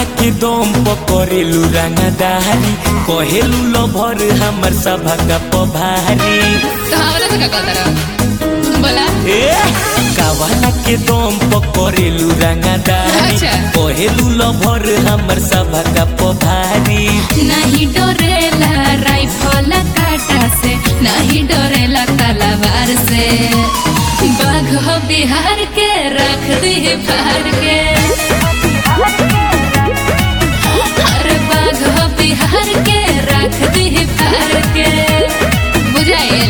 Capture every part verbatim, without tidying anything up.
कावाना के दम पकड़ेलू रंगदारी कहेलू लभर हमर सभा का पभारी कावाना के दम पकड़ेलू रंगदारी कहेलू लभर हमर सभा का पभारी नहीं डरेला राइफल काटा से नहीं डरेला तलवार से बाघ बिहार के रख दी फार के अरे बाघ बिहार के रख दी फार के बुझाइल।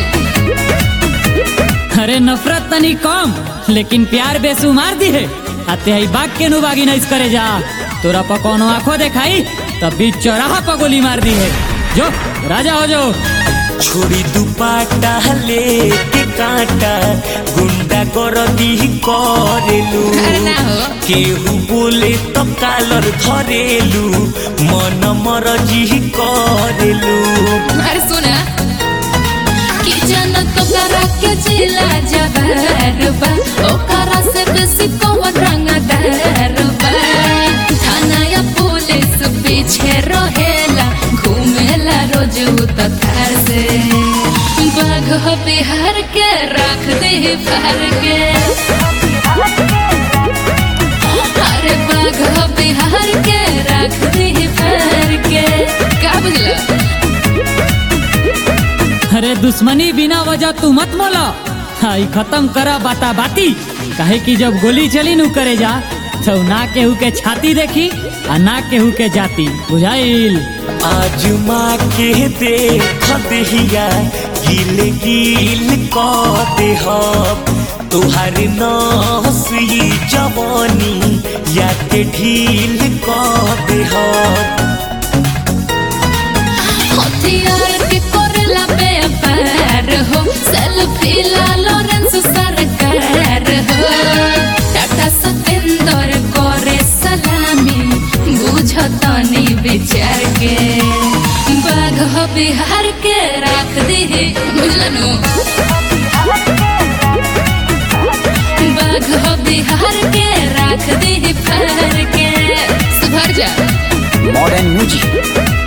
अरे नफरत तनी कम लेकिन प्यार बेसुमार दी है आते ही बाग के नु बागी नहीं करे जा तोरा पर कोनो आंखों दिखाई तब बीच चौराहा पर गोली मार दी है जो राजा हो जो छोड़ी दुपाटा लेके कांटा गुंडा कर दी करेलू केहू बोले तो कालर धरेलू मन मरजी करेलू। अरे सुना कि जनत करा के जिला जबर बा ओकरा से बेसी कौन रंगदार बा थाना या पुलिस पीछे रहेला घूमेला रोज उतर से बाघ बिहार के रख दे फार के अरे बाघ बिहार के रख दे फार के का बुझला। अरे दुश्मनी बिना वजह तू मत मोला हाई खत्म करा बाता बाती काहे कि जब गोली चली नु करे जा तो ना केहू के छाती देखी आ ना केहू के जाती बुझाइल। आज माँ के देख दहिया गिल गिल कह देहब तुहार नसी जवानी या के ढील कह देहब। हथियार के कोरला व्यापार हो सेल्फी ला लॉरेंस सरकार हो टाटा सतेंद्र करे सलामी बुझतनी विचार के बाघ बिहार के रख दी बुझलनु बाघ बिहार के रख दी फार के सुधर जा मॉडर्न म्यूजिक।